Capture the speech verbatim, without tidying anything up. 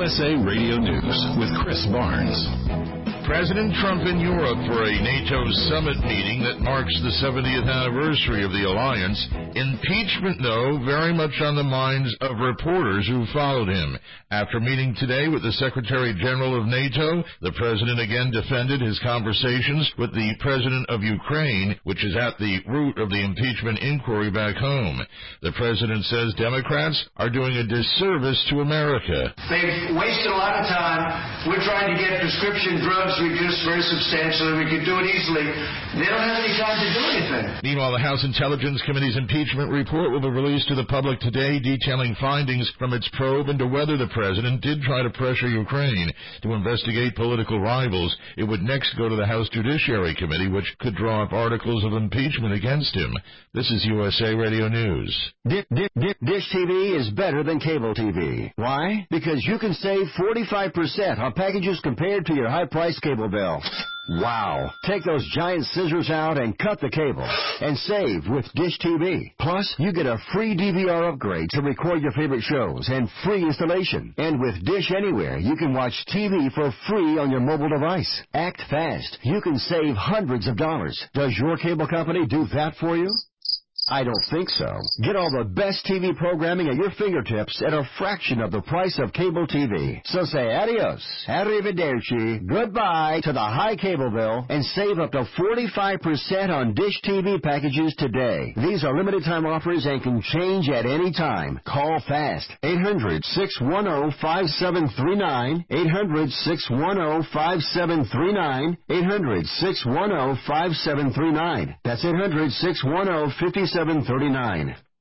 S A Radio News with Chris Barnes. President Trump in Europe for a NATO summit meeting that marks the seventieth anniversary of the alliance. Impeachment, though, very much on the minds of reporters who followed him. After meeting today with the Secretary General of NATO, the president again defended his conversations with the president of Ukraine, which is at the root of the impeachment inquiry back home. The president says Democrats are doing a disservice to America. They've wasted a lot of time. We're trying to get prescription drugs reduced very substantially. We could do it easily. They don't have any time to do anything. Meanwhile, the House Intelligence Committee's impeachment report will be released to the public today, detailing findings from its probe into whether the president did try to pressure Ukraine to investigate political rivals. It would next go to the House Judiciary Committee, which could draw up articles of impeachment against him. This is U S A Radio News. Dish, Dish, Dish T V is better than cable T V. Why? Because you can save forty-five percent on packages compared to your high-priced cable bill. Wow. Take those giant scissors out and cut the cable and save with Dish T V. Plus, you get a free D V R upgrade to record your favorite shows and free installation. And with Dish Anywhere, you can watch T V for free on your mobile device. Act fast. You can save hundreds of dollars. Does your cable company do that for you? I don't think so. Get all the best T V programming at your fingertips at a fraction of the price of cable T V. So say adios, arrivederci, goodbye to the high cable bill and save up to forty-five percent on Dish T V packages today. These are limited time offers and can change at any time. Call fast. eight hundred, six one zero, five seven three nine. eight hundred, six one zero, five seven three nine. eight hundred, six one zero, five seven three nine. That's eight hundred, six one zero, five seven three nine.